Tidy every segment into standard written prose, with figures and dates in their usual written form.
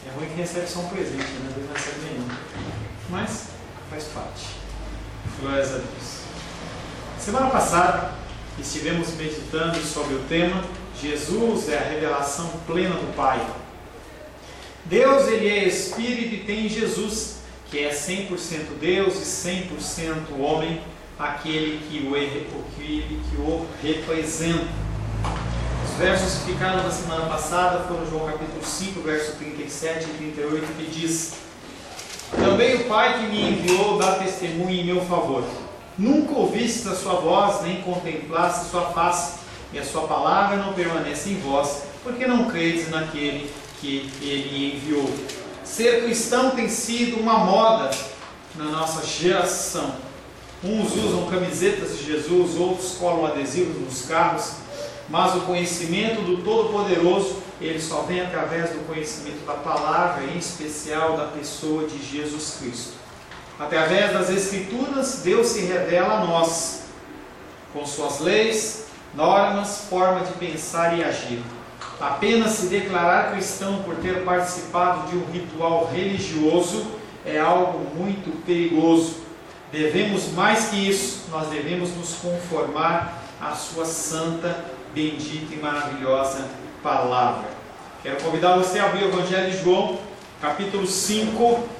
É ruim que recebe só um presente, né? Deus não recebe nenhum. Mas faz parte. Glórias a Deus. Semana passada estivemos meditando sobre o tema Jesus é a revelação plena do Pai. Deus, Ele é Espírito e tem Jesus, que é 100% Deus e 100% homem, aquele que o representa. Os versos que ficaram na semana passada foram João capítulo 5, verso 37 e 38, que diz: Também o Pai que me enviou dá testemunho em meu favor. Nunca ouvistes a sua voz, nem contemplaste sua face, e a sua palavra não permanece em vós, porque não credes naquele que Ele enviou. Ser cristão tem sido uma moda na nossa geração. Uns usam camisetas de Jesus, outros colam adesivos nos carros, mas o conhecimento do Todo-Poderoso, ele só vem através do conhecimento da palavra, em especial da pessoa de Jesus Cristo. Através das Escrituras, Deus se revela a nós, com suas leis, normas, forma de pensar e agir. Apenas se declarar cristão por ter participado de um ritual religioso é algo muito perigoso. Devemos mais que isso, nós devemos nos conformar à sua santa, bendita e maravilhosa palavra. Quero convidar você a abrir o Evangelho de João, capítulo 5.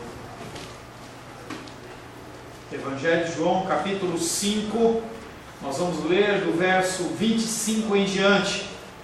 Evangelho de João, capítulo 5. Nós vamos ler do verso 25 em diante.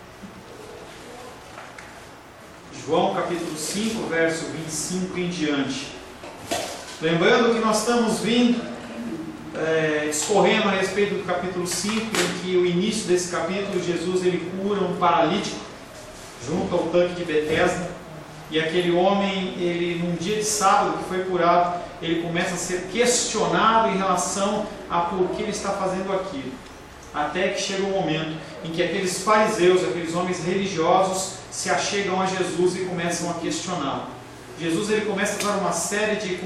João capítulo 5, verso 25 em diante. Lembrando que nós estamos discorrendo a respeito do capítulo 5, em que o início desse capítulo, Jesus ele cura um paralítico junto ao tanque de Betesda, e aquele homem, ele num dia de sábado que foi curado, ele começa a ser questionado em relação a por que ele está fazendo aquilo, até que chega um momento em que aqueles fariseus, aqueles homens religiosos, se achegam a Jesus e começam a questioná-lo. Jesus ele começa a fazer uma série de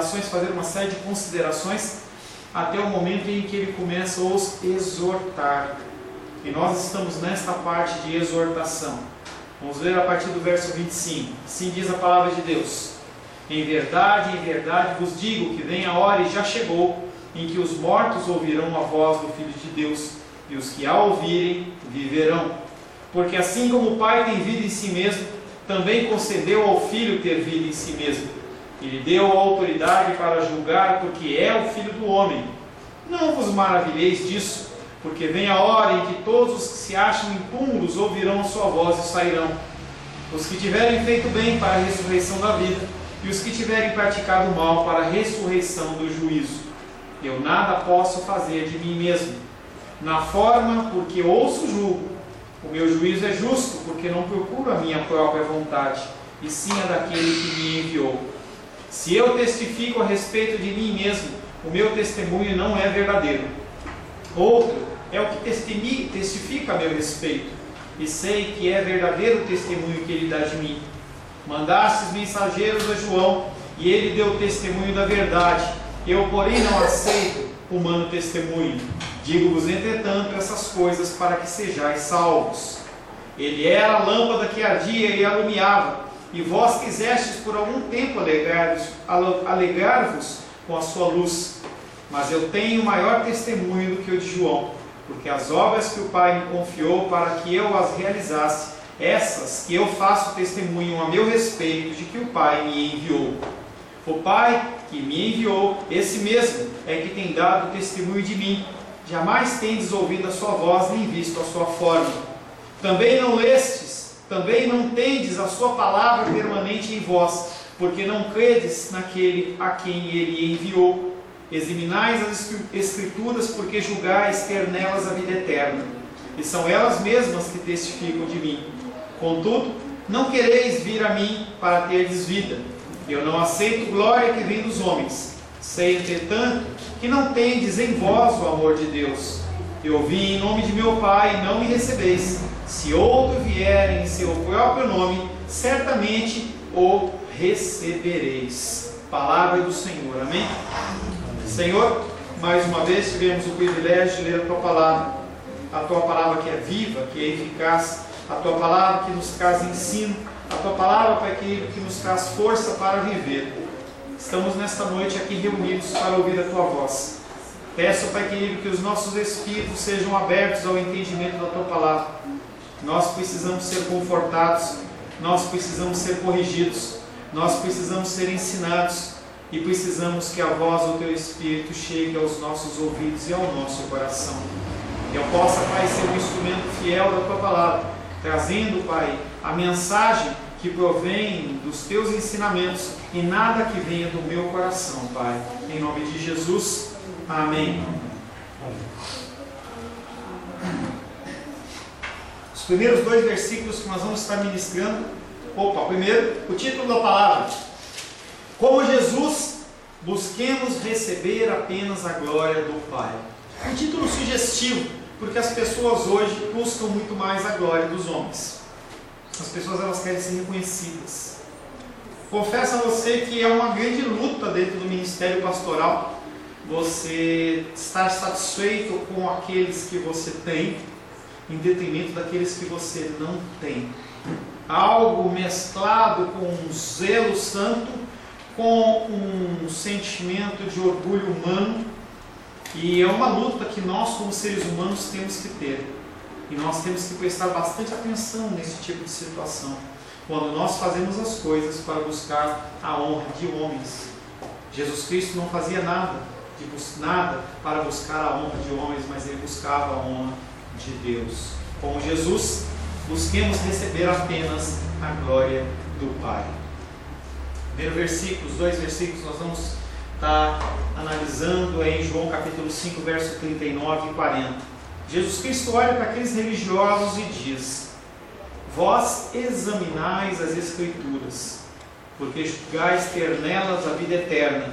considerações, até o momento em que ele começa a os exortar. E nós estamos nesta parte de exortação. Vamos ler a partir do verso 25. Assim diz a palavra de Deus: em verdade vos digo que vem a hora e já chegou, em que os mortos ouvirão a voz do Filho de Deus, e os que a ouvirem viverão. Porque assim como o Pai tem vida em si mesmo, também concedeu ao Filho ter vida em si mesmo. Ele deu a autoridade para julgar, porque é o Filho do homem. Não vos maravilheis disso, porque vem a hora em que todos os que se acham impuros ouvirão a sua voz e sairão. Os que tiverem feito bem para a ressurreição da vida, e os que tiverem praticado mal para a ressurreição do juízo. Eu nada posso fazer de mim mesmo, na forma porque ouço julgo. O meu juízo é justo, porque não procuro a minha própria vontade, e sim a daquele que me enviou. Se eu testifico a respeito de mim mesmo, o meu testemunho não é verdadeiro. Outro é o que testifica a meu respeito, e sei que é verdadeiro o testemunho que ele dá de mim. Mandastes mensageiros a João, e ele deu testemunho da verdade. Eu, porém, não aceito humano testemunho. Digo-vos, entretanto, essas coisas para que sejais salvos. Ele era a lâmpada que ardia e alumiava, e vós quisestes por algum tempo alegrar-vos com a sua luz. Mas eu tenho maior testemunho do que o de João, porque as obras que o Pai me confiou para que eu as realizasse, essas que eu faço testemunho a meu respeito de que o Pai me enviou. O Pai que me enviou, esse mesmo é que tem dado testemunho de mim. Jamais tendes ouvido a sua voz, nem visto a sua forma. Também não lestes, também não tendes a sua palavra permanente em vós, porque não credes naquele a quem ele enviou. Examinais as Escrituras, porque julgais ter nelas a vida eterna, e são elas mesmas que testificam de mim. Contudo, não quereis vir a mim para terdes vida. Eu não aceito glória que vem dos homens. Sei, entretanto, que não tendes em vós o amor de Deus. Eu vim em nome de meu Pai e não me recebeis. Se outro vier em seu próprio nome, certamente o recebereis. Palavra do Senhor, amém? Senhor, mais uma vez tivemos o privilégio de ler a Tua palavra que é viva, que é eficaz, a Tua palavra que nos traz ensino, A Tua Palavra, Pai querido, que nos traz força para viver. Estamos nesta noite aqui reunidos para ouvir a Tua voz. Peço, Pai querido, que os nossos espíritos sejam abertos ao entendimento da Tua Palavra. Nós precisamos ser confortados, nós precisamos ser corrigidos, nós precisamos ser ensinados e precisamos que a voz do Teu Espírito chegue aos nossos ouvidos e ao nosso coração. Que eu possa, Pai, ser um instrumento fiel da Tua Palavra, trazendo, Pai, a mensagem que provém dos Teus ensinamentos e nada que venha do meu coração, Pai. Em nome de Jesus, amém. Os primeiros 2 versículos que nós vamos estar ministrando. Primeiro, o título da palavra: Como Jesus, busquemos receber apenas a glória do Pai. Um título sugestivo, porque as pessoas hoje buscam muito mais a glória dos homens. As pessoas, elas querem ser reconhecidas. Confesso a você que é uma grande luta dentro do ministério pastoral você estar satisfeito com aqueles que você tem, em detrimento daqueles que você não tem. Algo mesclado com um zelo santo, com um sentimento de orgulho humano, e é uma luta que nós, como seres humanos, temos que ter. E nós temos que prestar bastante atenção nesse tipo de situação, quando nós fazemos as coisas para buscar a honra de homens. Jesus Cristo não fazia nada para buscar a honra de homens, mas Ele buscava a honra de Deus. Como Jesus, busquemos receber apenas a glória do Pai. Primeiro versículo, os 2 versículos nós vamos estar analisando em João capítulo 5, verso 39 e 40. Jesus Cristo olha para aqueles religiosos e diz: Vós examinais as Escrituras, porque julgais ter nelas a vida eterna,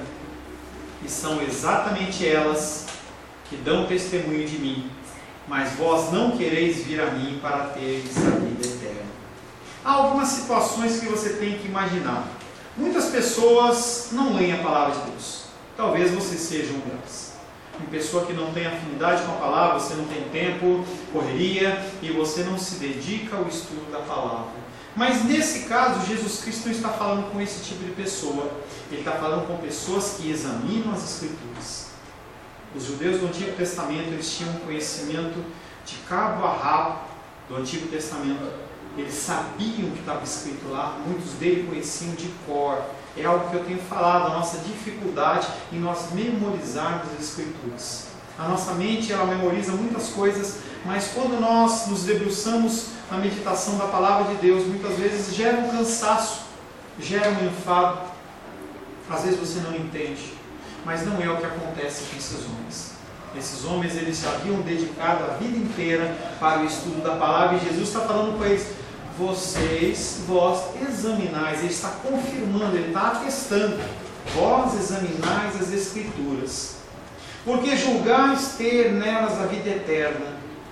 e são exatamente elas que dão testemunho de mim, mas vós não quereis vir a mim para teres a vida eterna. Há algumas situações que você tem que imaginar. Muitas pessoas não leem a palavra de Deus. Talvez você seja uma delas. Uma pessoa que não tem afinidade com a palavra, você não tem tempo, correria, e você não se dedica ao estudo da palavra. Mas nesse caso, Jesus Cristo não está falando com esse tipo de pessoa. Ele está falando com pessoas que examinam as Escrituras. Os judeus do Antigo Testamento, eles tinham um conhecimento de cabo a rabo do Antigo Testamento. Eles sabiam o que estava escrito lá, muitos deles conheciam de cor. É algo que eu tenho falado, a nossa dificuldade em nós memorizarmos as Escrituras. A nossa mente, ela memoriza muitas coisas, mas quando nós nos debruçamos na meditação da Palavra de Deus, muitas vezes gera um cansaço, gera um enfado. Às vezes você não entende, mas não é o que acontece com esses homens. Esses homens, eles já haviam dedicado a vida inteira para o estudo da Palavra, e Jesus está falando com eles: vós examinais. Ele está confirmando, ele está atestando: vós examinais as Escrituras, porque julgais ter nelas a vida eterna.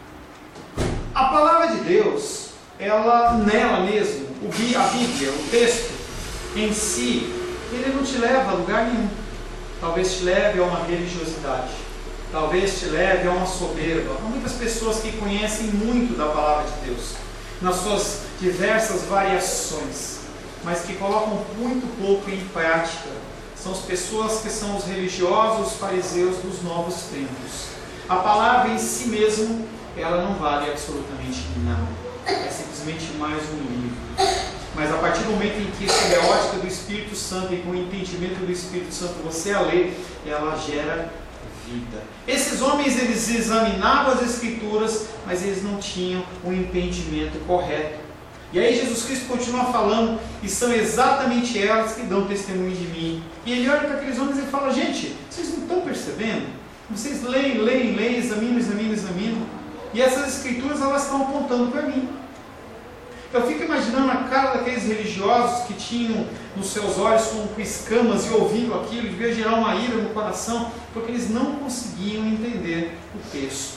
A palavra de Deus, nela mesmo, a Bíblia, o texto em si, ele não te leva a lugar nenhum. Talvez te leve a uma religiosidade, talvez te leve a uma soberba. Há muitas pessoas que conhecem muito da palavra de Deus, nas suas diversas variações, mas que colocam muito pouco em prática. São as pessoas que são os religiosos, os fariseus dos novos tempos. A palavra em si mesmo, ela não vale absolutamente nada. É simplesmente mais um livro. Mas a partir do momento em que, sob a ótica do Espírito Santo e com o entendimento do Espírito Santo, você a lê, ela gera vida. Esses homens, eles examinavam as Escrituras, mas eles não tinham um entendimento correto. E aí Jesus Cristo continua falando, e são exatamente elas que dão testemunho de mim. E ele olha para aqueles homens e fala: gente, vocês não estão percebendo? Vocês leem, examinam. E essas Escrituras, elas estão apontando para mim. Eu fico imaginando a cara daqueles religiosos que tinham nos seus olhos como escamas, e ouvindo aquilo, devia gerar uma ira no coração, porque eles não conseguiam entender o texto.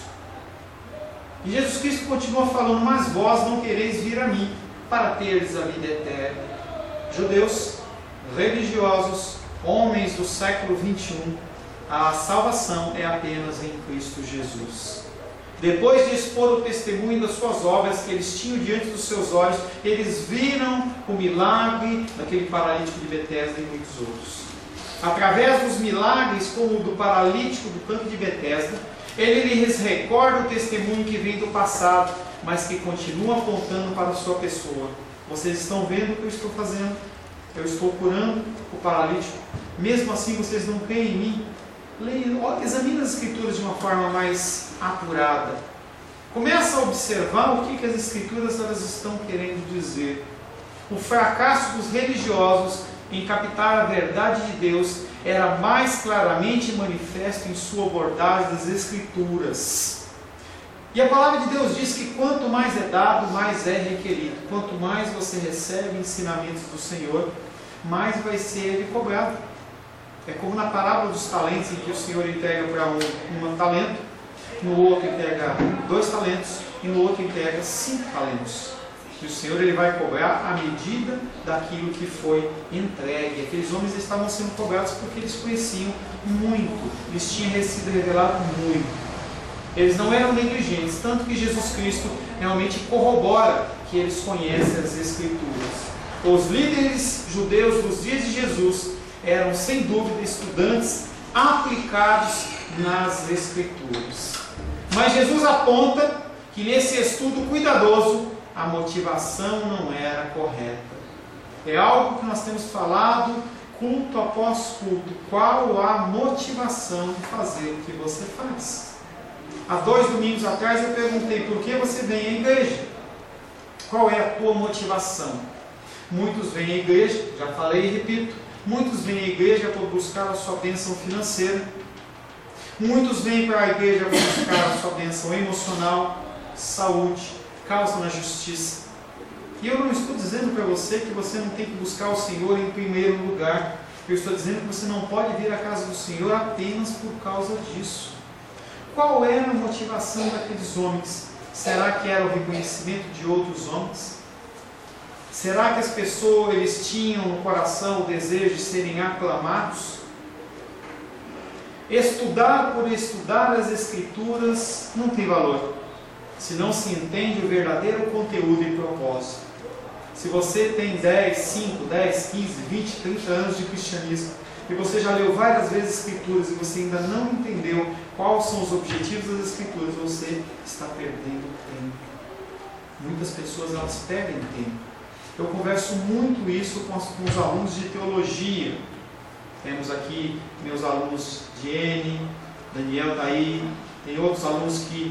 E Jesus Cristo continua falando: mas vós não quereis vir a mim para teres a vida eterna. Judeus, religiosos, homens do século 21, a salvação é apenas em Cristo Jesus. Depois de expor o testemunho das suas obras que eles tinham diante dos seus olhos, eles viram o milagre daquele paralítico de Betesda e muitos outros. Através dos milagres, como o do paralítico do tanque de Betesda, ele lhes recorda o testemunho que vem do passado, mas que continua apontando para a sua pessoa. Vocês estão vendo o que eu estou fazendo? Eu estou curando o paralítico. Mesmo assim vocês não creem em mim? Examine as Escrituras de uma forma mais apurada. Começa a observar o que as Escrituras elas estão querendo dizer. O fracasso dos religiosos em captar a verdade de Deus era mais claramente manifesto em sua abordagem das Escrituras. E a palavra de Deus diz que quanto mais é dado, mais é requerido. Quanto mais você recebe ensinamentos do Senhor, mais vai ser ele cobrado. É como na parábola dos talentos, em que o Senhor entrega para um talento, no outro entrega 2 talentos e no outro entrega 5 talentos. E o Senhor ele vai cobrar à medida daquilo que foi entregue. Aqueles homens estavam sendo cobrados porque eles conheciam muito, lhes tinha sido revelado muito. Eles não eram negligentes, tanto que Jesus Cristo realmente corrobora que eles conhecem as Escrituras. Os líderes judeus dos dias de Jesus eram sem dúvida estudantes aplicados nas Escrituras. Mas Jesus aponta que nesse estudo cuidadoso a motivação não era correta. É algo que nós temos falado culto após culto. Qual a motivação de fazer o que você faz? Há 2 domingos atrás eu perguntei por que você vem à igreja? Qual é a tua motivação? Muitos vêm à igreja, já falei e repito, muitos vêm à igreja para buscar a sua bênção financeira. Muitos vêm para a igreja para buscar a sua bênção emocional, saúde, causa na justiça. E eu não estou dizendo para você que você não tem que buscar o Senhor em primeiro lugar. Eu estou dizendo que você não pode vir à casa do Senhor apenas por causa disso. Qual era a motivação daqueles homens? Será que era o reconhecimento de outros homens? Será que as pessoas eles tinham no coração o desejo de serem aclamados? Estudar por estudar as Escrituras não tem valor, se não se entende o verdadeiro conteúdo e propósito. Se você tem 10, 5, 10, 15, 20, 30 anos de cristianismo, e você já leu várias vezes Escrituras e você ainda não entendeu quais são os objetivos das Escrituras, você está perdendo tempo. Muitas pessoas elas perdem tempo. Eu converso muito isso com os alunos de teologia. Temos aqui meus alunos Jenny, Daniel está aí, tem outros alunos que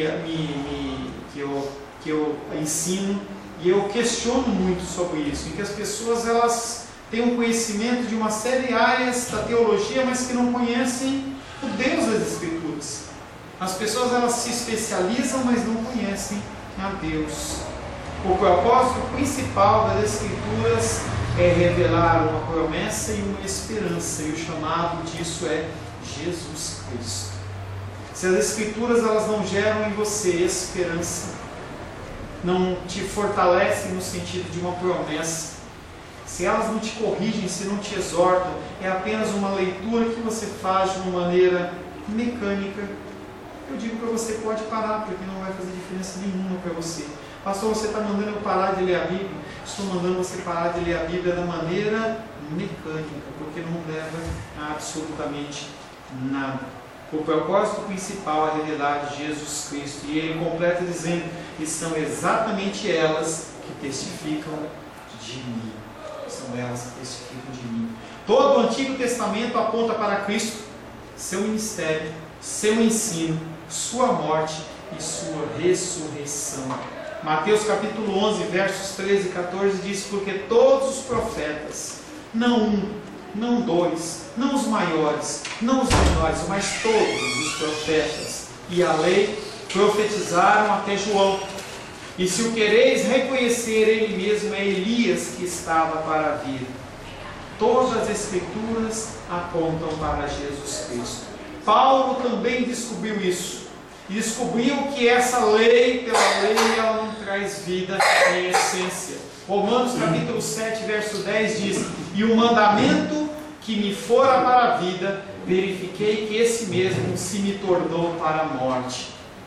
eu ensino, e eu questiono muito sobre isso, em que as pessoas elas têm um conhecimento de uma série de áreas da teologia, mas que não conhecem o Deus das Escrituras. As pessoas elas se especializam, mas não conhecem a Deus. O propósito principal das Escrituras é revelar uma promessa e uma esperança, e o chamado disso é Jesus Cristo. Se as Escrituras elas não geram em você esperança, não te fortalecem no sentido de uma promessa, se elas não te corrigem, se não te exortam, é apenas uma leitura que você faz de uma maneira mecânica, eu digo para você, pode parar, porque não vai fazer diferença nenhuma para você. Pastor, você está mandando eu parar de ler a Bíblia? Estou mandando você parar de ler a Bíblia da maneira mecânica, porque não leva a absolutamente nada. O propósito principal é revelar Jesus Cristo, e ele completa dizendo que são exatamente elas que testificam de mim. São elas que testificam de mim. Todo o Antigo Testamento aponta para Cristo, seu ministério, seu ensino, sua morte e sua ressurreição. Mateus capítulo 11, versos 13 e 14 diz: porque todos os profetas, não um, não 2, não os maiores, não os menores, mas todos os profetas e a lei profetizaram até João. E se o quereis reconhecer, ele mesmo é Elias que estava para vir. Todas as Escrituras apontam para Jesus Cristo. Paulo também descobriu isso. E descobriu que essa lei, pela lei, ela não traz vida em essência. Romanos capítulo 7, verso 10 diz: e o mandamento que me fora para a vida, verifiquei que esse mesmo se me tornou para a morte.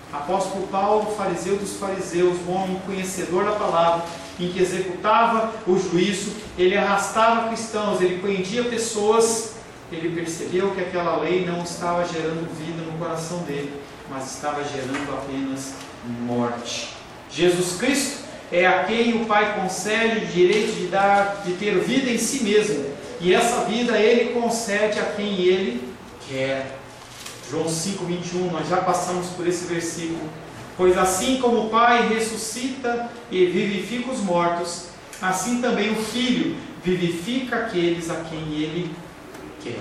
Apóstolo Paulo, fariseu dos fariseus, um homem conhecedor da palavra, em que executava o juízo, ele arrastava cristãos, ele prendia pessoas, ele percebeu que aquela lei não estava gerando vida no coração dele, mas estava gerando apenas morte. Jesus Cristo é a quem o Pai concede o direito de ter vida em si mesmo, e essa vida Ele concede a quem Ele quer. João 5,21, nós já passamos por esse versículo. Pois assim como o Pai ressuscita e vivifica os mortos, assim também o Filho vivifica aqueles a quem Ele quer.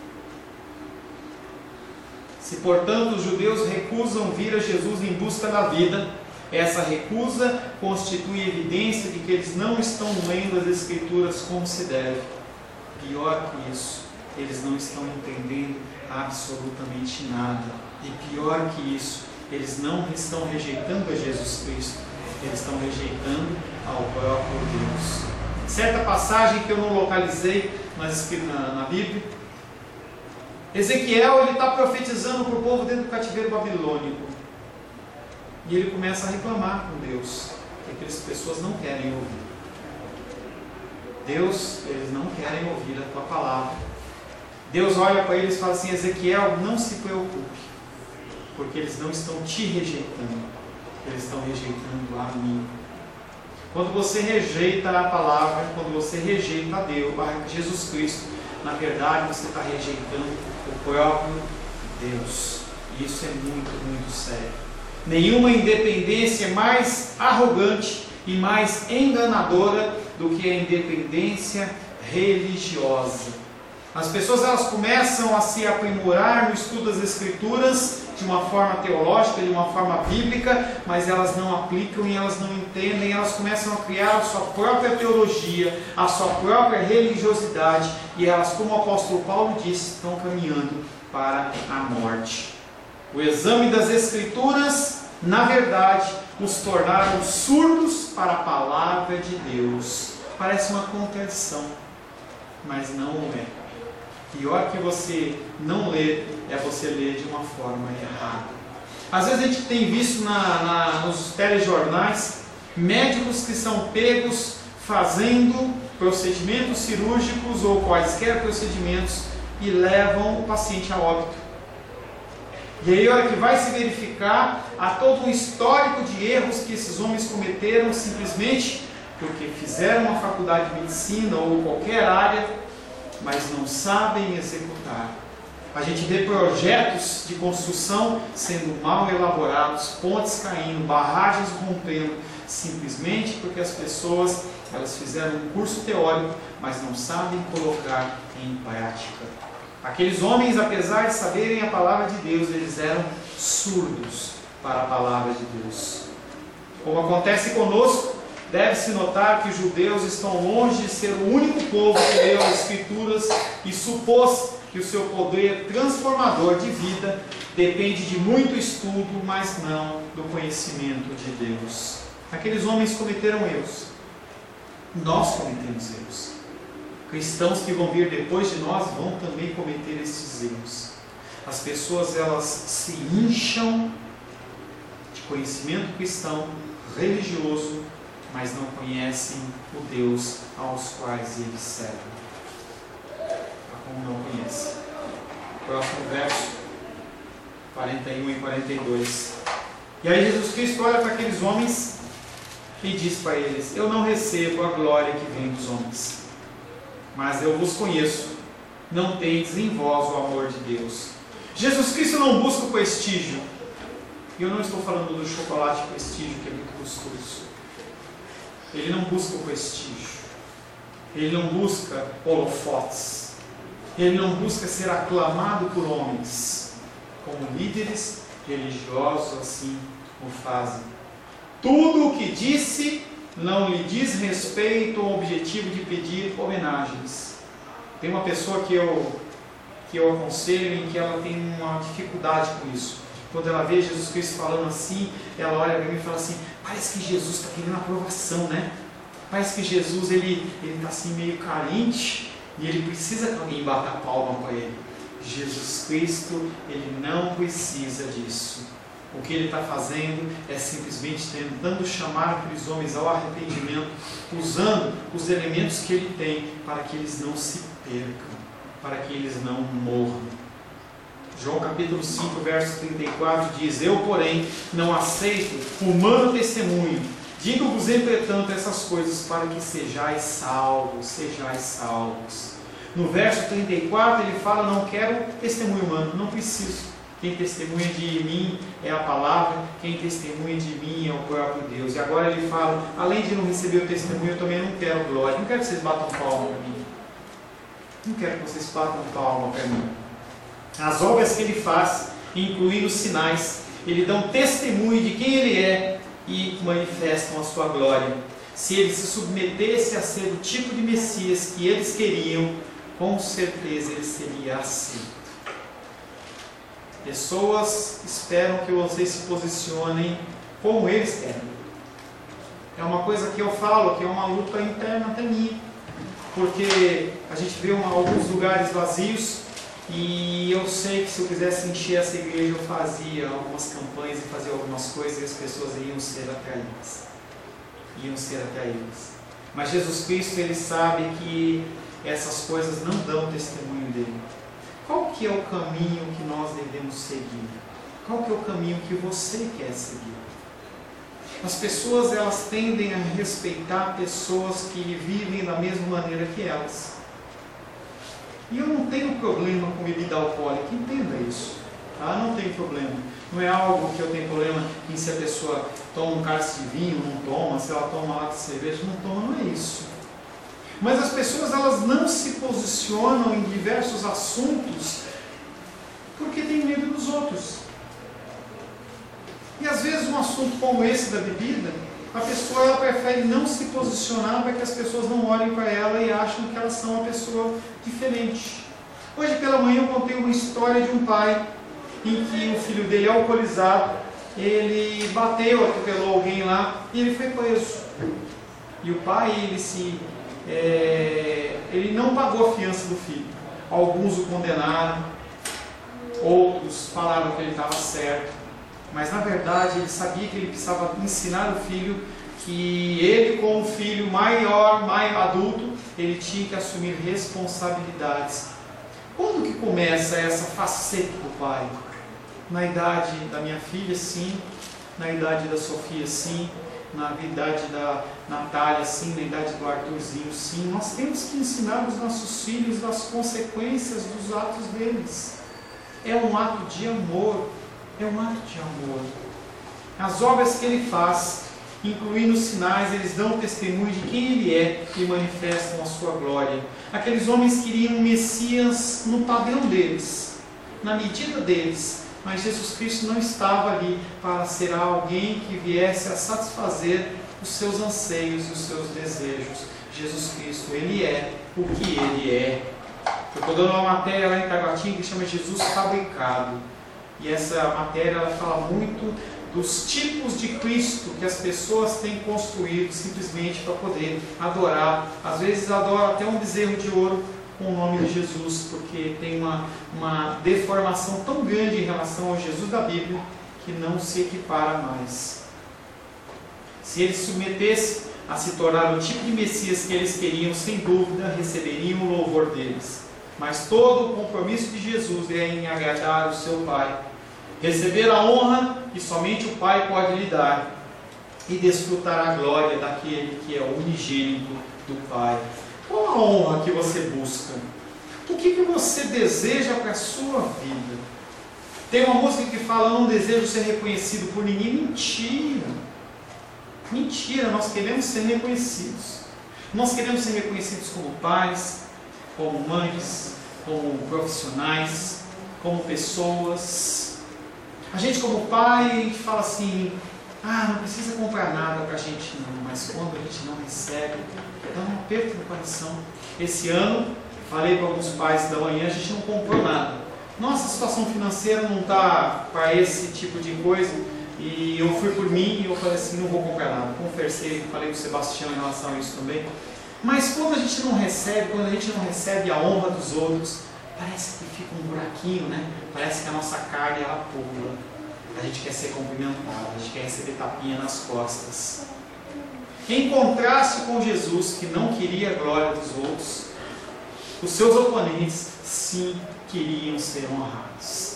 Se, portanto, os judeus recusam vir a Jesus em busca da vida, essa recusa constitui evidência de que eles não estão lendo as Escrituras como se deve. Pior que isso, eles não estão entendendo absolutamente nada. E pior que isso, eles não estão rejeitando a Jesus Cristo, eles estão rejeitando ao próprio Deus. Certa passagem que eu não localizei, mas escrito na Bíblia, Ezequiel está profetizando para o povo dentro do cativeiro babilônico. E ele começa a reclamar com Deus, que aquelas pessoas não querem ouvir. Deus, eles não querem ouvir a tua palavra. Deus olha para eles e fala assim: Ezequiel, não se preocupe, porque eles não estão te rejeitando, eles estão rejeitando a mim. Quando você rejeita a palavra, quando você rejeita a Deus, a Jesus Cristo, na verdade você está rejeitando o próprio Deus. E isso é muito, muito sério. Nenhuma independência é mais arrogante e mais enganadora do que a independência religiosa. As pessoas elas começam a se aprimorar no estudo das Escrituras de uma forma teológica, de uma forma bíblica, mas elas não aplicam e elas não entendem, elas começam a criar a sua própria teologia, a sua própria religiosidade, e elas, como o apóstolo Paulo disse, estão caminhando para a morte. O exame das Escrituras, na verdade, os tornaram surdos para a palavra de Deus. Parece uma contradição, mas não é. Pior que você não ler é você ler de uma forma errada. Às vezes a gente tem visto nos telejornais médicos que são pegos fazendo procedimentos cirúrgicos ou quaisquer procedimentos e levam o paciente a óbito. E aí, a hora que vai se verificar, há todo um histórico de erros que esses homens cometeram simplesmente porque fizeram uma faculdade de medicina ou qualquer área, mas não sabem executar. A gente vê projetos de construção sendo mal elaborados, pontes caindo, barragens rompendo, simplesmente porque as pessoas elas fizeram um curso teórico, mas não sabem colocar em prática. Aqueles homens, apesar de saberem a palavra de Deus, eles eram surdos para a palavra de Deus. Como acontece conosco, deve-se notar que os judeus estão longe de ser o único povo que leu as Escrituras e supôs que o seu poder transformador de vida depende de muito estudo, mas não do conhecimento de Deus. Aqueles homens cometeram erros. Nós cometemos erros. Cristãos que vão vir depois de nós vão também cometer esses erros. As pessoas elas se incham de conhecimento cristão, religioso, mas não conhecem o Deus aos quais eles servem. Como não conhecem. Próximo verso 41 e 42. E aí Jesus Cristo olha para aqueles homens e diz para eles: eu não recebo a glória que vem dos homens, mas eu vos conheço, não tendes em vós o amor de Deus. Jesus Cristo não busca o prestígio. E eu não estou falando do chocolate prestígio, que é muito gostoso. Ele não busca o prestígio. Ele não busca holofotes. Ele não busca ser aclamado por homens, como líderes religiosos assim o fazem. Tudo o que disse não lhe diz respeito ao objetivo de pedir homenagens. Tem uma pessoa que eu aconselho em que ela tem uma dificuldade com isso. Quando ela vê Jesus Cristo falando assim, ela olha para mim e fala assim: parece que Jesus está querendo aprovação, né? Parece que Jesus ele está assim meio carente e ele precisa que alguém bata a palma para ele. Jesus Cristo, ele não precisa disso. O que ele está fazendo é simplesmente tentando chamar aqueles homens ao arrependimento, usando os elementos que ele tem para que eles não se percam, para que eles não morram. João capítulo 5, verso 34 diz: Eu, porém, não aceito humano testemunho. Digo-vos, entretanto, essas coisas para que sejais salvos, sejais salvos. No verso 34 ele fala: não quero testemunho humano, não preciso. Quem testemunha de mim é a palavra, quem testemunha de mim é o próprio Deus. E agora ele fala: além de não receber o testemunho, eu também não quero glória. Não quero que vocês batam palma para mim. Não quero que vocês batam palma para mim. As obras que ele faz, incluindo os sinais, ele dá um testemunho de quem ele é e manifestam a sua glória. Se ele se submetesse a ser o tipo de Messias que eles queriam, com certeza ele seria aceito. Pessoas esperam que vocês se posicionem como eles querem. É uma coisa que eu falo, que é uma luta interna até minha, porque a gente vê alguns lugares vazios e eu sei que se eu quisesse encher essa igreja eu fazia algumas campanhas e fazia algumas coisas e as pessoas iam ser atraídas. Mas Jesus Cristo, ele sabe que essas coisas não dão testemunho dele. Qual que é o caminho que nós devemos seguir? Qual que é o caminho que você quer seguir? As pessoas, elas tendem a respeitar pessoas que vivem da mesma maneira que elas. E eu não tenho problema com bebida alcoólica, entenda isso. Tá? Não tenho problema. Não é algo que eu tenho problema em se a pessoa toma um cálice de vinho, não toma, se ela toma uma lata de cerveja, não toma, não é isso. Mas as pessoas, elas não se posicionam em diversos assuntos porque têm medo dos outros. E às vezes um assunto como esse da bebida, a pessoa, ela prefere não se posicionar para que as pessoas não olhem para ela e achem que elas são uma pessoa diferente. Hoje pela manhã eu contei uma história de um pai em que o filho dele, alcoolizado, ele bateu, atropelou alguém lá e ele foi preso. E o pai, ele não pagou a fiança do filho. Alguns o condenaram, outros falaram que ele estava certo, mas na verdade ele sabia que ele precisava ensinar o filho que ele, como filho maior, mais adulto, ele tinha que assumir responsabilidades. Quando que começa essa faceta do pai? Na idade da minha filha, sim. Na idade da Sofia, sim. Na idade da Natália, sim. Na idade do Arthurzinho, sim. Nós temos que ensinar os nossos filhos as consequências dos atos deles. É um ato de amor. É um ato de amor. As obras que ele faz, incluindo os sinais, eles dão testemunho de quem ele é e manifestam a sua glória. Aqueles homens queriam um Messias no padrão deles, na medida deles, mas Jesus Cristo não estava ali para ser alguém que viesse a satisfazer os seus anseios e os seus desejos. Jesus Cristo, ele é o que ele é. Eu estou dando uma matéria lá em Taguatinga que chama Jesus Fabricado. E essa matéria, ela fala muito dos tipos de Cristo que as pessoas têm construído simplesmente para poder adorar. Às vezes adoram até um bezerro de ouro com o nome de Jesus, porque tem uma deformação tão grande em relação ao Jesus da Bíblia que não se equipara mais. Se eles se submetessem a se tornar o tipo de Messias que eles queriam, sem dúvida receberiam o louvor deles. Mas todo o compromisso de Jesus é em agradar o seu Pai, receber a honra que somente o Pai pode lhe dar e desfrutar a glória daquele que é o unigênito do Pai. Qual a honra que você busca? O que você deseja para a sua vida? Tem uma música que fala: eu não desejo ser reconhecido por ninguém. Mentira! Mentira, nós queremos ser reconhecidos. Nós queremos ser reconhecidos como pais, como mães, como profissionais, como pessoas. A gente como pai, a gente fala assim: não precisa comprar nada para a gente não, mas quando a gente não recebe, dá um aperto no coração. Esse ano, falei para alguns pais da manhã, a gente não comprou nada. Nossa situação financeira não está para esse tipo de coisa, e eu fui por mim e eu falei assim: não vou comprar nada. Conversei, falei com o Sebastião em relação a isso também. Mas quando a gente não recebe a honra dos outros, parece que fica um buraquinho, né? Parece que a nossa carne, ela pula. A gente quer ser cumprimentado, a gente quer receber tapinha nas costas. Em contraste com Jesus, que não queria a glória dos outros, os seus oponentes sim queriam ser honrados.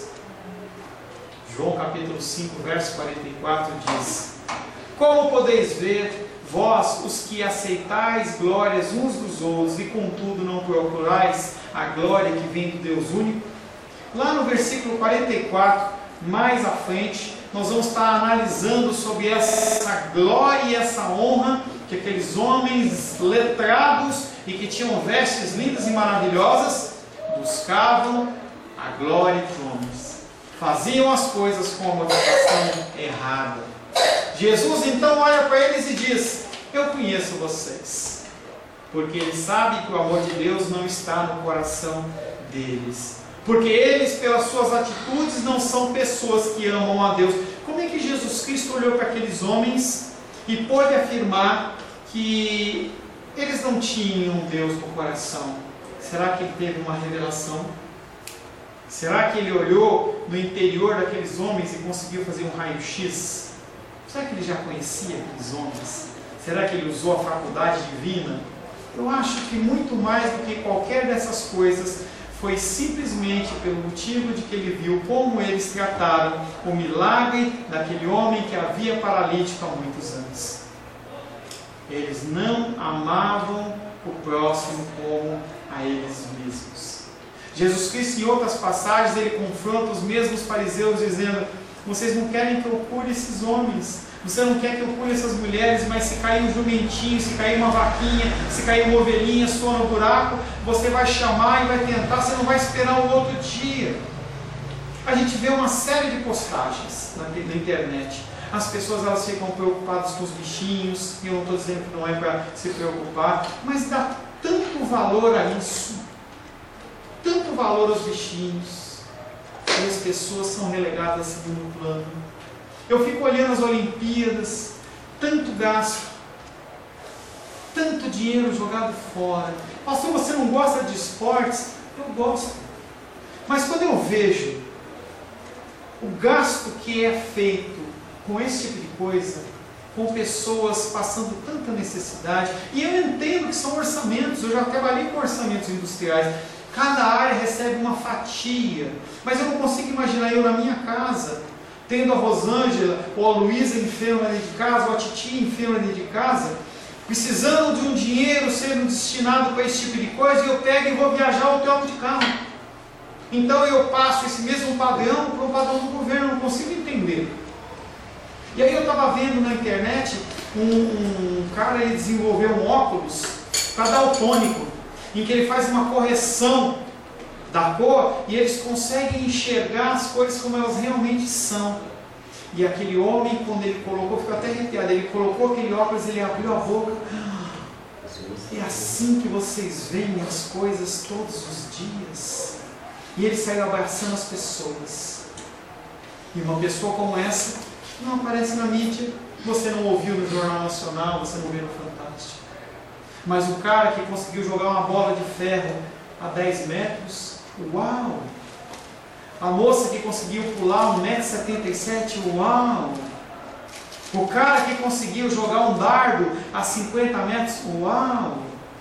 João capítulo 5, verso 44 diz: como podeis ver, vós, os que aceitais glórias uns dos outros e contudo não procurais a glória que vem do Deus único? Lá no versículo 44, mais à frente, nós vamos estar analisando sobre essa glória e essa honra que aqueles homens letrados e que tinham vestes lindas e maravilhosas buscavam a glória de homens. Faziam as coisas com a motivação errada. Jesus então olha para eles e diz: eu conheço vocês, porque ele sabe que o amor de Deus não está no coração deles, porque eles, pelas suas atitudes, não são pessoas que amam a Deus. Como é que Jesus Cristo olhou para aqueles homens e pôde afirmar que eles não tinham Deus no coração? Será que ele teve uma revelação? Será que ele olhou no interior daqueles homens e conseguiu fazer um raio-x? Será que ele já conhecia aqueles homens? Será que ele usou a faculdade divina? Eu acho que muito mais do que qualquer dessas coisas, foi simplesmente pelo motivo de que ele viu como eles trataram o milagre daquele homem que havia paralítico há muitos anos. Eles não amavam o próximo como a eles mesmos. Jesus Cristo, em outras passagens, ele confronta os mesmos fariseus dizendo: vocês não querem que eu cure esses homens, você não quer que eu cure essas mulheres, mas se cair um jumentinho, se cair uma vaquinha, se cair uma ovelhinha sua no buraco, você vai chamar e vai tentar, você não vai esperar o outro dia. A gente vê uma série de postagens na internet. As pessoas, elas ficam preocupadas com os bichinhos, e eu não estou dizendo que não é para se preocupar, mas dá tanto valor a isso, tanto valor aos bichinhos, e as pessoas são relegadas a segundo plano. Eu fico olhando as Olimpíadas, tanto gasto, tanto dinheiro jogado fora. Pastor, você não gosta de esportes? Eu gosto. Mas quando eu vejo o gasto que é feito com esse tipo de coisa, com pessoas passando tanta necessidade, e eu entendo que são orçamentos, eu já trabalhei com orçamentos industriais, cada área recebe uma fatia, mas eu não consigo imaginar eu na minha casa, tendo a Rosângela ou a Luísa enferma dentro de casa, ou a Titi enferma dentro de casa, precisando de um dinheiro sendo destinado para esse tipo de coisa, e eu pego e vou viajar ao troco de carro. Então eu passo esse mesmo padrão para o padrão do governo, não consigo entender. E aí eu estava vendo na internet, um cara, ele desenvolveu um óculos para daltônico, em que ele faz uma correção da cor e eles conseguem enxergar as cores como elas realmente são. E aquele homem, quando ele colocou, ficou até arrepiado, ele colocou aquele óculos, ele abriu a boca. É assim que vocês veem as coisas todos os dias. E ele saiu abraçando as pessoas. E uma pessoa como essa não aparece na mídia, você não ouviu no Jornal Nacional, você não vê no Fantástico. Mas o cara que conseguiu jogar uma bola de ferro a 10 metros, uau! A moça que conseguiu pular 1,77 m, uau! O cara que conseguiu jogar um dardo a 50 metros, uau!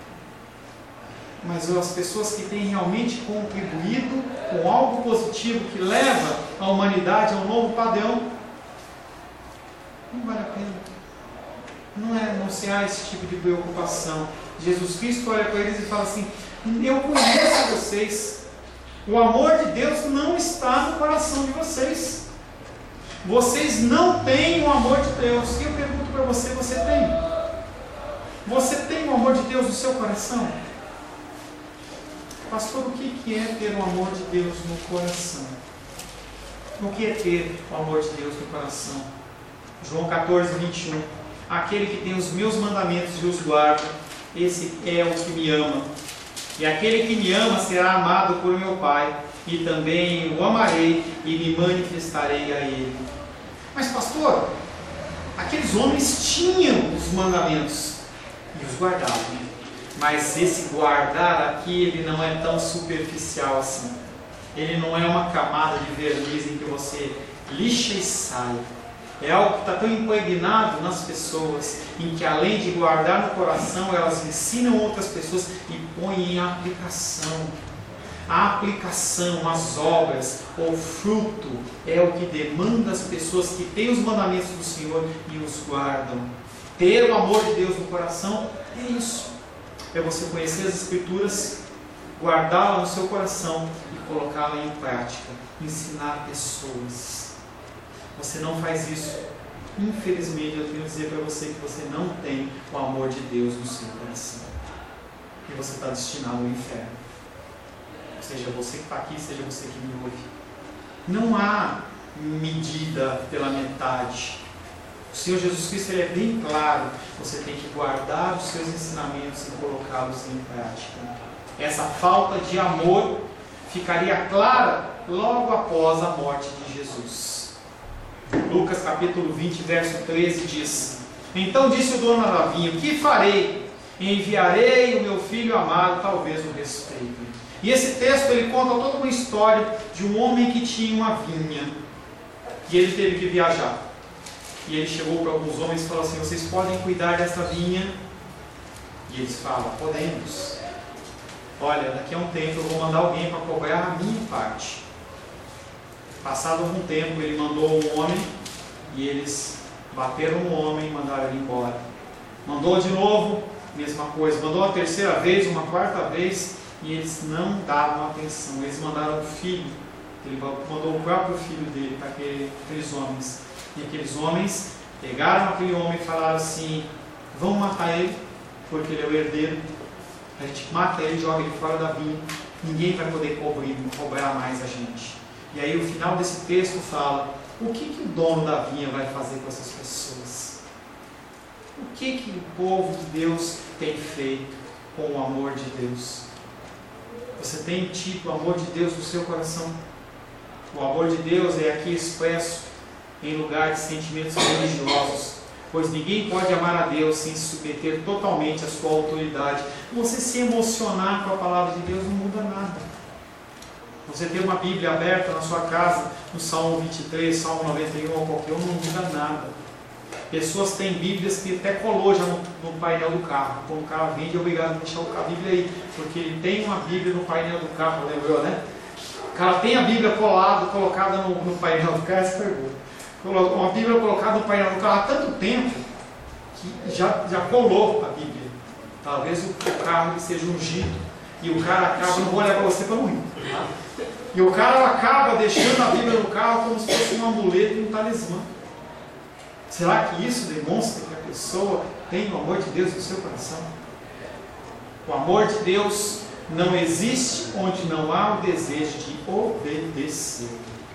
Mas as pessoas que têm realmente contribuído com algo positivo que leva a humanidade a um novo padrão, não vale a pena. Não é anunciar esse tipo de preocupação. Jesus Cristo olha para eles e fala assim: eu conheço vocês. O amor de Deus não está no coração de vocês. Vocês não têm o amor de Deus. E eu pergunto para você: você tem? Você tem o amor de Deus no seu coração? Pastor, o que é ter o amor de Deus no coração? O que é ter o amor de Deus no coração? João 14, 21. Aquele que tem os meus mandamentos e os guarda, esse é o que me ama. E aquele que me ama será amado por meu Pai, e também o amarei e me manifestarei a ele. Mas pastor, aqueles homens tinham os mandamentos e os guardavam. Mas esse guardar aqui, ele não é tão superficial assim. Ele não é uma camada de verniz em que você lixa e sai. É algo que está tão impregnado nas pessoas, em que além de guardar no coração, elas ensinam outras pessoas e põem em aplicação. A aplicação, as obras, o fruto é o que demanda as pessoas que têm os mandamentos do Senhor e os guardam. Ter o amor de Deus no coração é isso. É você conhecer as Escrituras, guardá-la no seu coração e colocá-la em prática. Ensinar pessoas. Você não faz isso. Infelizmente, eu tenho que dizer para você que você não tem o amor de Deus no seu coração. E você está destinado ao inferno. Seja você que está aqui, seja você que me ouve. Não há medida pela metade. O Senhor Jesus Cristo ele é bem claro. Você tem que guardar os seus ensinamentos e colocá-los em prática. Essa falta de amor ficaria clara logo após a morte de Jesus. Lucas capítulo 20, verso 13 diz: Então disse o dono da vinha: Que farei? Enviarei o meu filho amado, talvez o respeitem. E esse texto ele conta toda uma história de um homem que tinha uma vinha e ele teve que viajar. E ele chegou para alguns homens e falou assim: Vocês podem cuidar dessa vinha? E eles falam: Podemos. Olha, daqui a um tempo eu vou mandar alguém para cobrar a minha parte. Passado algum tempo ele mandou um homem e eles bateram no homem e mandaram ele embora. Mandou de novo, mesma coisa. Mandou a terceira vez, uma quarta vez, e eles não davam atenção. Eles mandaram o filho. Ele mandou o próprio filho dele para aqueles homens. E aqueles homens pegaram aquele homem e falaram assim: Vamos matar ele, porque ele é o herdeiro. A gente mata ele, joga ele fora da vinha. Ninguém vai poder cobrar mais a gente. E aí o final desse texto fala: o que o dono da vinha vai fazer com essas pessoas? O que o povo de Deus tem feito com o amor de Deus? Você tem tido o amor de Deus no seu coração? O amor de Deus é aqui expresso em lugar de sentimentos religiosos, pois ninguém pode amar a Deus sem se submeter totalmente à sua autoridade. Você se emocionar com a palavra de Deus não muda nada. Você ter uma Bíblia aberta na sua casa, no Salmo 23, Salmo 91 ou qualquer um, não muda nada. Pessoas têm Bíblias que até colou já no painel do carro. Quando o cara vende, é obrigado a deixar a Bíblia aí, porque ele tem uma Bíblia no painel do carro, lembrou, né? O cara tem a Bíblia colocada no painel do carro, essa pergunta. Uma Bíblia colocada no painel do carro há tanto tempo que já colou a Bíblia. Talvez o carro seja ungido e o cara acaba, não vou olhar para você para não rir, tá? E o cara acaba deixando a Bíblia no carro como se fosse um amuleto e um talismã. Será que isso demonstra que a pessoa tem o amor de Deus no seu coração? O amor de Deus não existe onde não há o desejo de obedecer.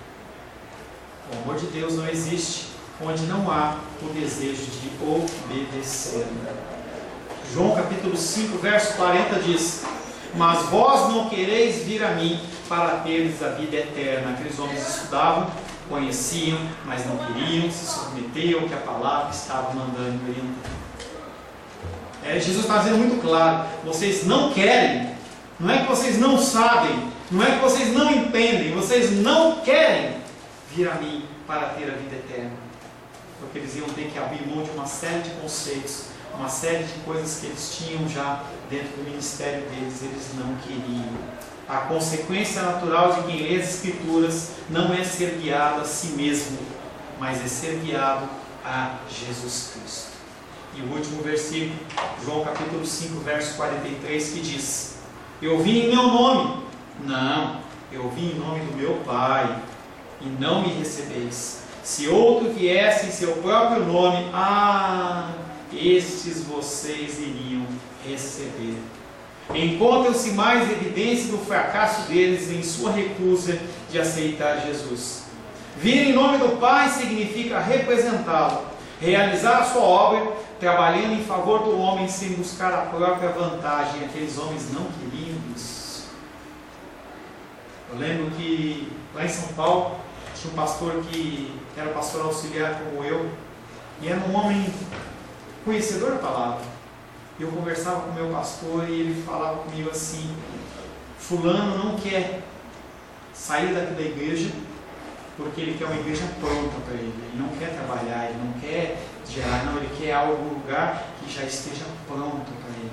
O amor de Deus não existe onde não há o desejo de obedecer. João capítulo 5, verso 40 diz: Mas vós não quereis vir a mim para teres a vida eterna. Aqueles homens estudavam, conheciam, mas não queriam, se submetiam ao que a palavra estava mandando e orientando. Jesus está dizendo muito claro: vocês não querem, não é que vocês não sabem, não é que vocês não entendem, vocês não querem vir a mim para ter a vida eterna. Porque eles iam ter que abrir mão de uma série de conceitos, uma série de coisas que eles tinham já dentro do ministério deles, eles não queriam. A consequência natural de quem lê as Escrituras não é ser guiado a si mesmo, mas é ser guiado a Jesus Cristo. E o último versículo, João capítulo 5, verso 43, que diz: Eu vim em meu nome. Não, eu vim em nome do meu Pai, e não me recebeis. Se outro viesse em seu próprio nome, estes vocês iriam receber. Encontram-se mais evidências do fracasso deles em sua recusa de aceitar Jesus. Vir em nome do Pai significa representá-lo, realizar a sua obra, trabalhando em favor do homem sem buscar a própria vantagem. Aqueles homens não queriam isso. Eu lembro que lá em São Paulo tinha um pastor que era pastor auxiliar como eu, e era um homem conhecedor da palavra. Eu conversava com o meu pastor e ele falava comigo assim: fulano não quer sair daqui da igreja porque ele quer uma igreja pronta para ele. Ele não quer trabalhar, ele não quer gerar, não, ele quer algum lugar que já esteja pronto para ele.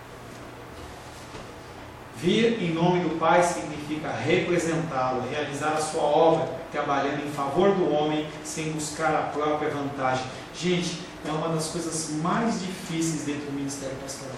Vir em nome do Pai significa representá-lo, realizar a sua obra, trabalhando em favor do homem, sem buscar a própria vantagem. Gente, é uma das coisas mais difíceis dentro do ministério pastoral.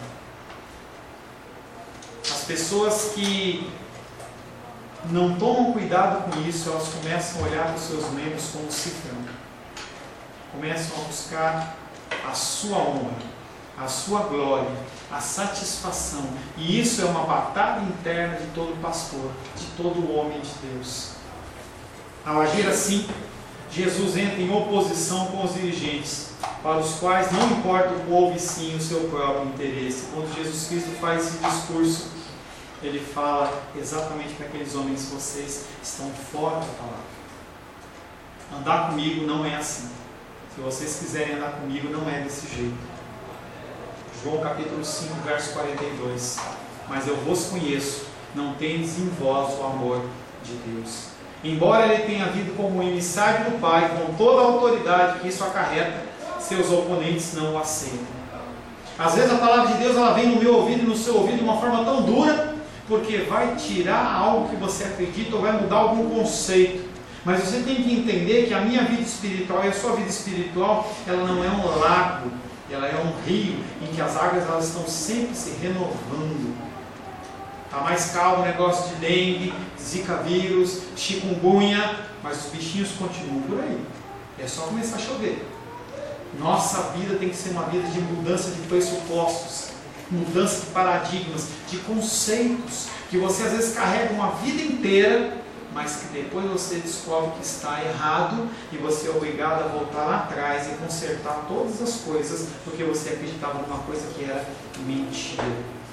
As pessoas que não tomam cuidado com isso, elas começam a olhar para os seus membros como cifrão. Começam a buscar a sua honra, a sua glória, a satisfação. E isso é uma batalha interna de todo pastor, de todo homem de Deus. Ao agir assim, Jesus entra em oposição com os dirigentes, para os quais não importa o povo e sim o seu próprio interesse. Quando Jesus Cristo faz esse discurso, ele fala exatamente para aqueles homens: vocês estão fora da palavra. Andar comigo não é assim. Se vocês quiserem andar comigo, não é desse jeito. João capítulo 5, verso 42. Mas eu vos conheço, não tendes em vós o amor de Deus. Embora ele tenha vindo como emissário do Pai, com toda a autoridade que isso acarreta, seus oponentes não o aceitam. Às vezes a palavra de Deus ela vem no meu ouvido e no seu ouvido de uma forma tão dura, porque vai tirar algo que você acredita ou vai mudar algum conceito. Mas você tem que entender que a minha vida espiritual e a sua vida espiritual, ela não é um lago, ela é um rio em que as águas elas estão sempre se renovando. Está mais calmo o negócio de dengue, zika vírus, chikungunya, mas os bichinhos continuam por aí. É só começar a chover. Nossa vida tem que ser uma vida de mudança de pressupostos, mudança de paradigmas, de conceitos, que você às vezes carrega uma vida inteira, mas que depois você descobre que está errado e você é obrigado a voltar lá atrás e consertar todas as coisas, porque você acreditava numa coisa que era mentira.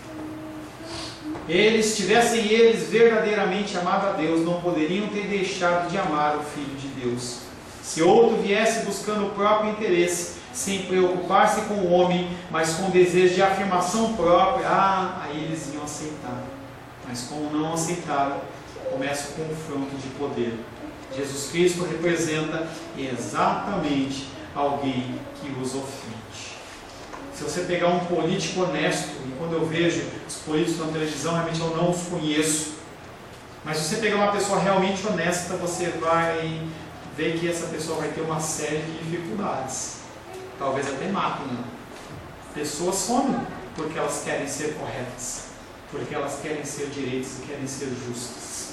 Tivessem eles verdadeiramente amado a Deus, não poderiam ter deixado de amar o Filho de Deus. Se outro viesse buscando o próprio interesse, sem preocupar-se com o homem, mas com desejo de afirmação própria, aí eles iam aceitar. Mas como não aceitaram, começa o confronto de poder. Jesus Cristo representa exatamente alguém que os ofende. Se você pegar um político honesto, e quando eu vejo os políticos na televisão, realmente eu não os conheço, mas se você pegar uma pessoa realmente honesta, você vai ver que essa pessoa vai ter uma série de dificuldades, talvez até matem ela. Pessoas somem porque elas querem ser corretas, porque elas querem ser direitas e querem ser justas.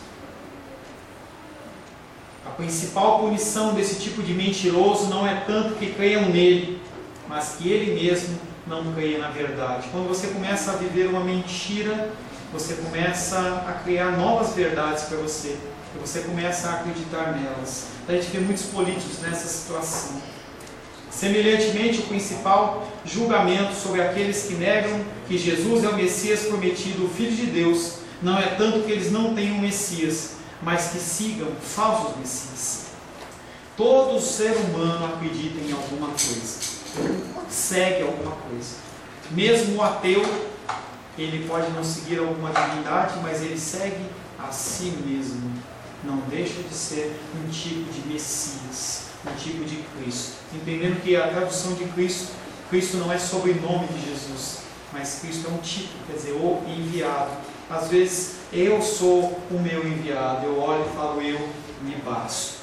A principal punição desse tipo de mentiroso não é tanto que creiam nele, mas que ele mesmo não creia na verdade. Quando você começa a viver uma mentira, você começa a criar novas verdades para você, e você começa a acreditar nelas. A gente vê muitos políticos nessa situação. Semelhantemente, o principal julgamento sobre aqueles que negam que Jesus é o Messias prometido, o Filho de Deus, não é tanto que eles não tenham um Messias, mas que sigam falsos Messias. Todo ser humano acredita em alguma coisa, segue alguma coisa. Mesmo o ateu, ele pode não seguir alguma divindade, mas ele segue a si mesmo. Não deixa de ser um tipo de Messias, um tipo de Cristo. Entendendo que a tradução de Cristo, Cristo não é sobrenome de Jesus, mas Cristo é um tipo, quer dizer, o enviado. Às vezes, eu sou o meu enviado, eu olho e falo, eu me basto.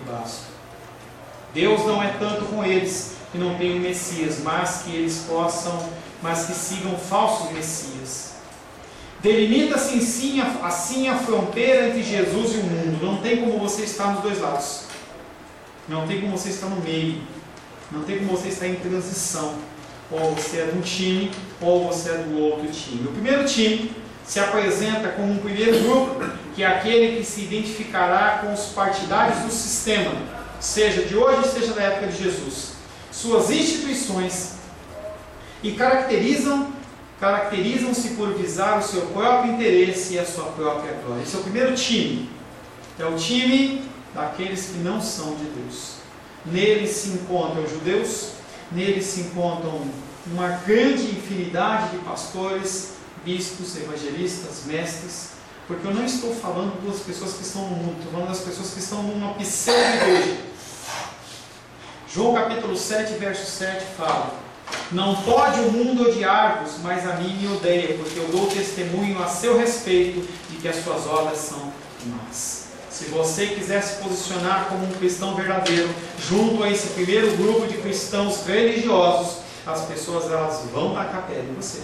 Deus não é tanto com eles que não tem um Messias, mas que eles mas que sigam falsos Messias. Delimita-se assim a fronteira entre Jesus e o mundo. Não tem como você estar nos dois lados. Não tem como você estar no meio. Não tem como você estar em transição. Ou você é de um time, ou você é do outro time. O primeiro time se apresenta como um primeiro grupo, que é aquele que se identificará com os partidários do sistema, seja de hoje, seja da época de Jesus, suas instituições, e caracterizam-se por visar o seu próprio interesse e a sua própria glória. Esse é o primeiro time. É o time daqueles que não são de Deus. Nele se encontram judeus, nele se encontram uma grande infinidade de pastores, bispos, evangelistas, mestres, Porque eu não estou falando das pessoas que estão no mundo, estou falando das pessoas que estão numa pseudo-igreja. João capítulo 7, verso 7 fala: não pode o mundo odiar-vos, mas a mim me odeia, porque eu dou testemunho a seu respeito de que as suas obras são más. Se você quiser se posicionar como um cristão verdadeiro, junto a esse primeiro grupo de cristãos religiosos, as pessoas elas vão tacar pedra em você.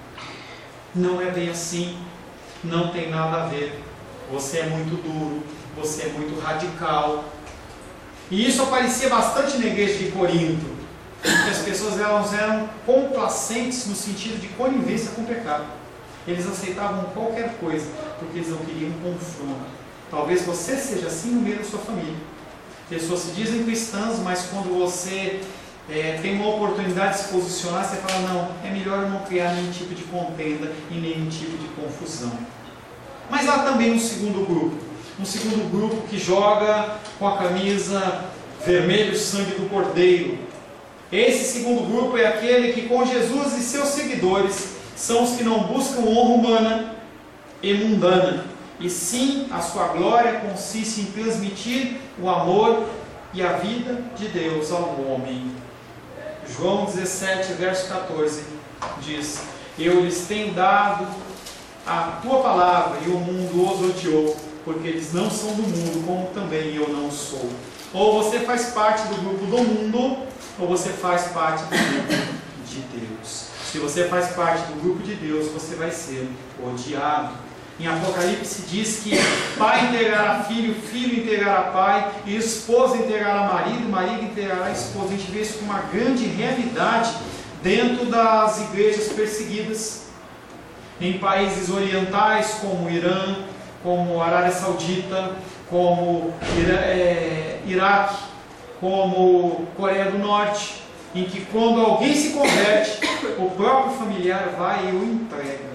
Não é bem assim, não tem nada a ver. Você é muito duro, você é muito radical. E isso aparecia bastante na igreja de Corinto, porque as pessoas elas eram complacentes no sentido de conivência com o pecado. Eles aceitavam qualquer coisa, porque eles não queriam confronto. Talvez você seja assim no meio da sua família. Pessoas se dizem cristãs, mas quando você tem uma oportunidade de se posicionar, você fala: não, é melhor eu não criar nenhum tipo de contenda e nenhum tipo de confusão. Mas há também um segundo grupo que joga com a camisa vermelho, sangue do Cordeiro. Esse segundo grupo é aquele que, com Jesus e seus seguidores, são os que não buscam honra humana e mundana, e sim a sua glória consiste em transmitir o amor e a vida de Deus ao homem. João 17, verso 14 diz: eu lhes tenho dado a tua palavra e o mundo os odiou, porque eles não são do mundo, como também eu não sou. Ou você faz parte do grupo do mundo, ou você faz parte do grupo de Deus. Se você faz parte do grupo de Deus, você vai ser odiado. Em Apocalipse diz que pai integrará filho, filho integrará pai, e esposa integrará marido, marido integrará esposa. A gente vê isso como uma grande realidade dentro das igrejas perseguidas. Em países orientais como Irã, como Arábia Saudita, como Iraque, como Coreia do Norte, em que quando alguém se converte, o próprio familiar vai e o entrega.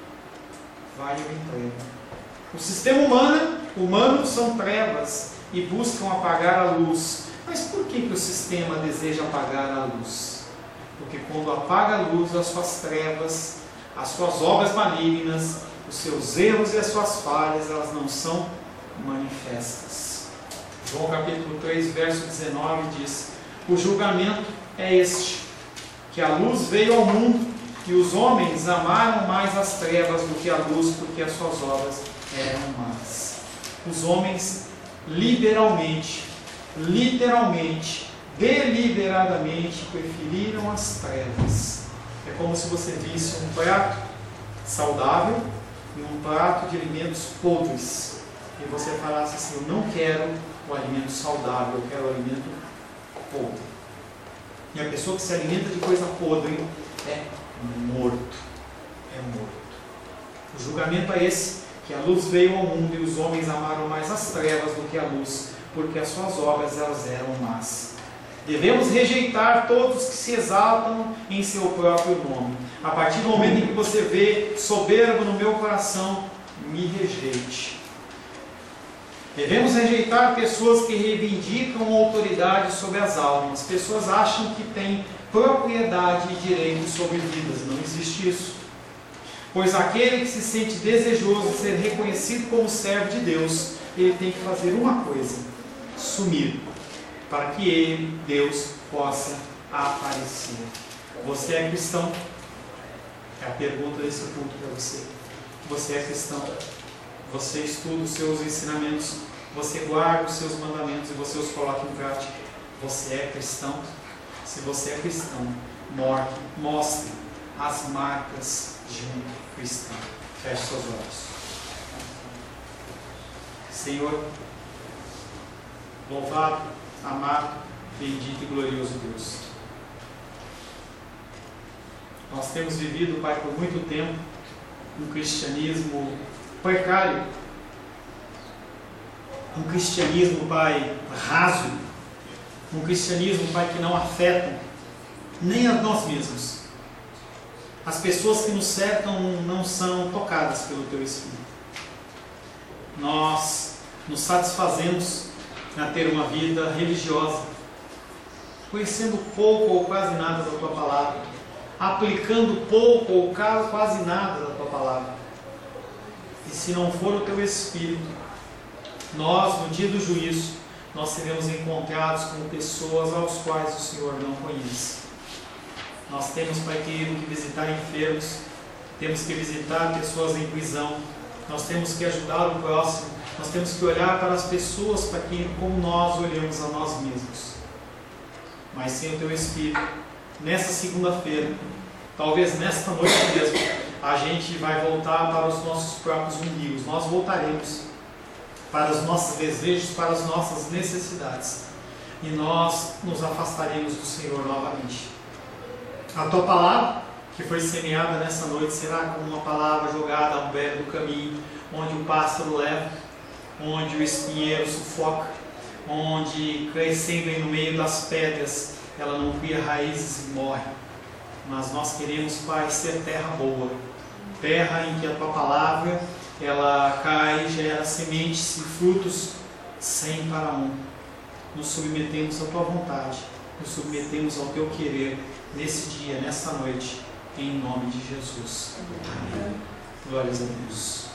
O sistema humano são trevas e buscam apagar a luz. Mas por que o sistema deseja apagar a luz? Porque quando apaga a luz, as suas trevas, as suas obras malignas, os seus erros e as suas falhas, elas não são manifestas. João capítulo 3, verso 19 diz: o julgamento é este, que a luz veio ao mundo, e os homens amaram mais as trevas do que a luz, porque as suas obras eram más. Os homens literalmente, deliberadamente preferiram as trevas. É como se você visse um prato saudável e um prato de alimentos podres, e você falasse assim: eu não quero o alimento saudável, eu quero o alimento podre. E a pessoa que se alimenta de coisa podre é morto. O julgamento é esse, que a luz veio ao mundo e os homens amaram mais as trevas do que a luz, porque as suas obras elas eram más. Devemos rejeitar todos que se exaltam em seu próprio nome. A partir do momento em que você vê soberbo no meu coração, me rejeite. Devemos rejeitar pessoas que reivindicam autoridade sobre as almas. Pessoas acham que têm propriedade e direito sobre vidas. Não existe isso. Pois aquele que se sente desejoso de ser reconhecido como servo de Deus, ele tem que fazer uma coisa: sumir, para que ele, Deus, possa aparecer. Você é cristão? É a pergunta desse culto para você. Você é cristão? Você estuda os seus ensinamentos, você guarda os seus mandamentos e você os coloca em prática. Você é cristão? Se você é cristão, mostre as marcas de um cristão. Feche seus olhos. Senhor, louvado, amado, bendito e glorioso Deus. Nós temos vivido, Pai, por muito tempo um cristianismo precário, um cristianismo, Pai, raso, um cristianismo, Pai, que não afeta nem a nós mesmos. As pessoas que nos cercam não são tocadas pelo Teu Espírito. Nós nos satisfazemos a ter uma vida religiosa, conhecendo pouco ou quase nada da Tua Palavra, aplicando pouco ou quase nada da Tua Palavra. E se não for o Teu Espírito, nós, no dia do juízo, nós seremos encontrados como pessoas aos quais o Senhor não conhece. Nós temos, Pai querido, que visitar enfermos, temos que visitar pessoas em prisão, nós temos que ajudar o próximo, nós temos que olhar para as pessoas, Pai querido, como nós olhamos a nós mesmos. Mas sem o Teu Espírito, nessa segunda-feira, talvez nesta noite mesmo, a gente vai voltar para os nossos próprios umbigos. Nós voltaremos para os nossos desejos, para as nossas necessidades. E nós nos afastaremos do Senhor novamente. A Tua palavra, que foi semeada nessa noite, será como uma palavra jogada ao beiro do caminho, onde o pássaro leva, onde o espinheiro sufoca, onde, crescendo no meio das pedras, ela não cria raízes e morre. Mas nós queremos, Pai, ser terra boa, terra em que a Tua palavra ela cai, gera sementes e frutos 100 para 1. Nos submetemos à Tua vontade, nos submetemos ao Teu querer nesse dia, nessa noite, em nome de Jesus. Amém. Glórias a Deus.